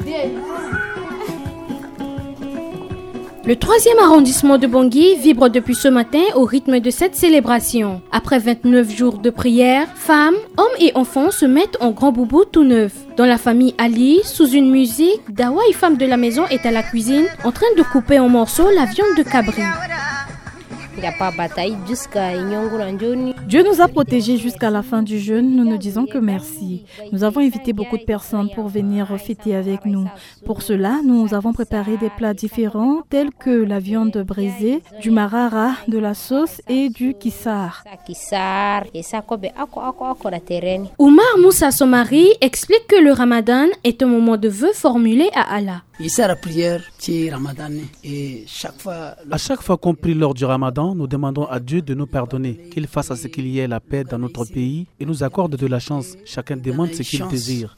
Le 3e arrondissement de Bangui vibre depuis ce matin au rythme de cette célébration. Après 29 jours de prière, femmes, hommes et enfants se mettent en grand boubou tout neuf. Dans la famille Ali, sous une musique, Dawa et femme de la maison est à la cuisine en train de couper en morceaux la viande de cabri. Dieu nous a protégés jusqu'à la fin du jeûne, nous ne disons que merci. Nous avons invité beaucoup de personnes pour venir fêter avec nous. Pour cela, nous avons préparé des plats différents tels que la viande brisée, du marara, de la sauce et du kissar. Oumar Moussa, son mari, explique que le Ramadan est un moment de vœux formulé à Allah. À chaque fois qu'on prie lors du Ramadan, nous demandons à Dieu de nous pardonner, qu'il fasse à ce qu'il y ait la paix dans notre pays et nous accorde de la chance. Chacun demande ce qu'il désire.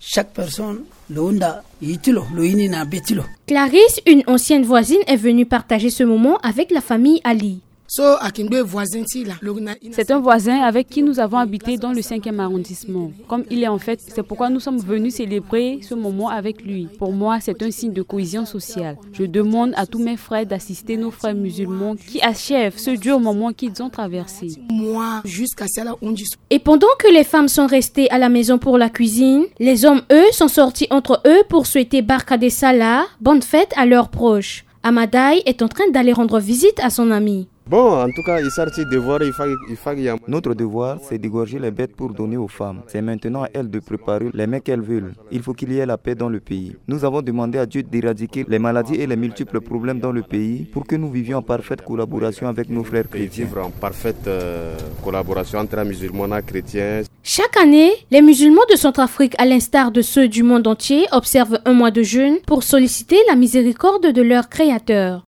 Clarisse, une ancienne voisine, est venue partager ce moment avec la famille Ali. C'est un voisin avec qui nous avons habité dans le 5e arrondissement. Comme il est en fait, c'est pourquoi nous sommes venus célébrer ce moment avec lui. Pour moi, c'est un signe de cohésion sociale. Je demande à tous mes frères d'assister nos frères musulmans qui achèvent ce dur moment qu'ils ont traversé. Et pendant que les femmes sont restées à la maison pour la cuisine, les hommes, eux, sont sortis entre eux pour souhaiter Barka de Salah, bonne fête à leurs proches. Amadaï est en train d'aller rendre visite à son ami. Bon, en tout cas, notre devoir, c'est d'égorger les bêtes pour donner aux femmes. C'est maintenant à elles de préparer les mets qu'elles veulent. Il faut qu'il y ait la paix dans le pays. Nous avons demandé à Dieu d'éradiquer les maladies et les multiples problèmes dans le pays pour que nous vivions en parfaite collaboration avec nos frères chrétiens. Vivre en parfaite collaboration entre musulmans et chrétiens. Chaque année, les musulmans de Centrafrique, à l'instar de ceux du monde entier, observent un mois de jeûne pour solliciter la miséricorde de leur Créateur.